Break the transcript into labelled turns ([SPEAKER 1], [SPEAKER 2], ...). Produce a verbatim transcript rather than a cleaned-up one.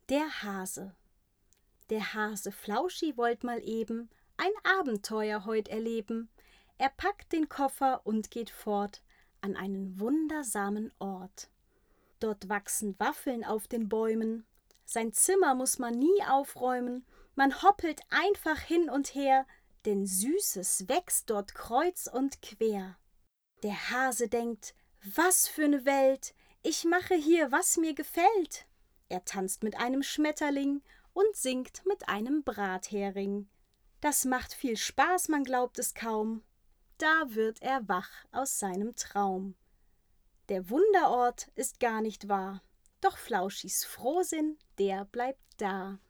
[SPEAKER 1] Der Hase. Der Hase Flauschi wollt mal eben ein Abenteuer heut erleben. Er packt den Koffer und geht fort an einen wundersamen Ort. Dort wachsen Waffeln auf den Bäumen. Sein Zimmer muß man nie aufräumen. Man hoppelt einfach hin und her, denn Süßes wächst dort kreuz und quer. Der Hase denkt: Was für ne Welt! Ich mache hier, was mir gefällt. Er tanzt mit einem Schmetterling und singt mit einem Brathering. Das macht viel Spaß, man glaubt es kaum. Da wird er wach aus seinem Traum. Der Wunderort ist gar nicht wahr, doch Flauschis Frohsinn, der bleibt da.